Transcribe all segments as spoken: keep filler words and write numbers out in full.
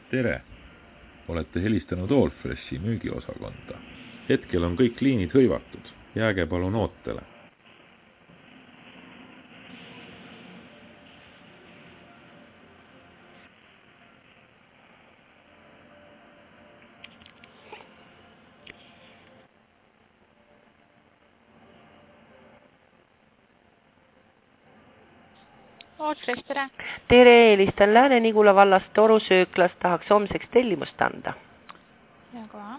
Tere! Olete helistanud Allfreshi müügiosakonda. Hetkel on kõik liinid hõivatud. Jääge palun ootele. Allfresh, tere! Tere, helistan Lääne-Nigula vallast Torusööklas, tahaks homseks tellimust anda. Ja kohe.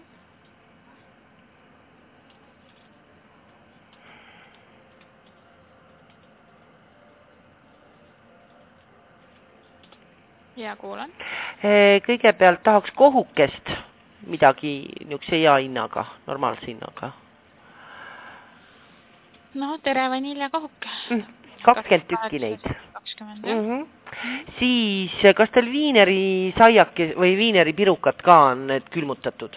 Ja kuulen. Kõigepealt tahaks kohukest midagi niisuguse hea hinnaga, normaalse hinnaga. No, tere vanilja kohuke. kakskümmend tükki neid. kakskümmend, jah. Mm -hmm. Siis, kas teil viineri saiaki või viineri pirukat ka on need külmutatud?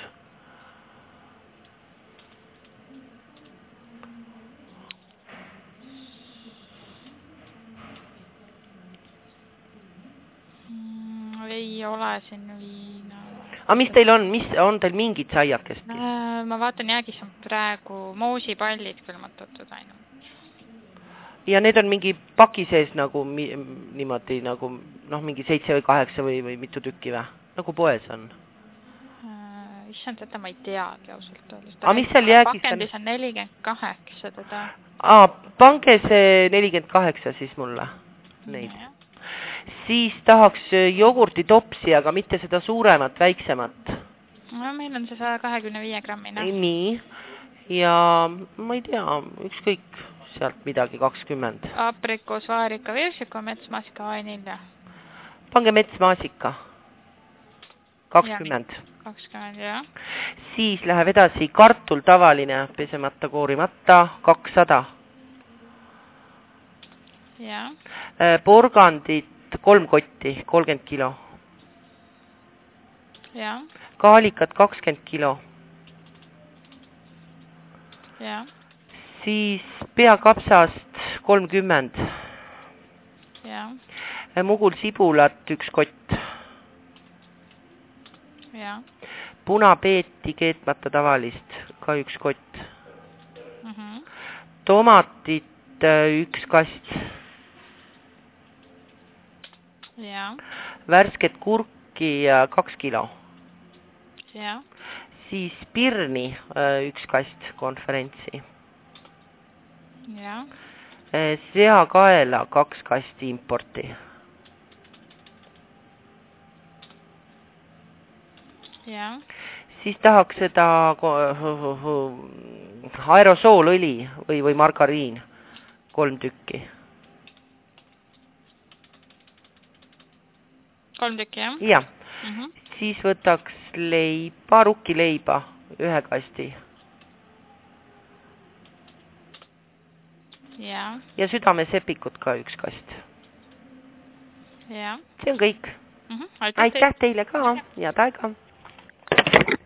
Mm, ei ole siin viina. Aga mis teil on? Mis on teil mingid saiakest? No, ma vaatan jäägis on praegu moosipallid külmutatud ainult. Ja need on mingi paki sees nagu niimoodi nagu noh, mingi seitse või kaheksa või, või mitu tükki või? Nagu poes on? Äh, issand, seda ma ei teagi ausalt öeldes. Aga mis seal jäägis on? Pakendis on nelikümmend kaheksa teda. Aa, pange see nelikümmend kaheksa siis mulle. Neid. Ja. Siis tahaks jogurti topsi, aga mitte seda suuremat, väiksemat. No meil on see saja kahekümne viie grammine. Nii. Ja ma ei tea, ükskõik sealt midagi kakskümmend. Aprikos, vaarika, virsika, metsmaasika, vanilja. Pange metsmaasika. kakskümmend. kakskümmend, jah. Siis läheb edasi kartul tavaline, pesemata, koorimata, kakssada. Ja. Porgandit kolm kotti, kolmkümmend kilo. Ja. Kaalikat kakskümmend kilo. Ja. Siis peakapsast kolmkümmend. Ja. Mugul sibulat üks kott. Ja. Punapeeti keetmata tavalist, ka üks kott. Mm -hmm. Tomatit üks kast. Ja. Värsket kurki kaks kilo. Ja. Siis pirni üks kast konferentsi. Ja. Seakaela kaks kasti importi. Ja. Siis tahaks seda aerosoolõli või, või margariin kolm tükki. Kolm tükki, jah? Jah. Mm -hmm. Siis võtaks leiba, rukkileiba ühe kasti. Ja. Ja südamesepikut ka üks kast. Ja. See on kõik. Mm -hmm. Aitäh, Aitäh teile ka. Head aega.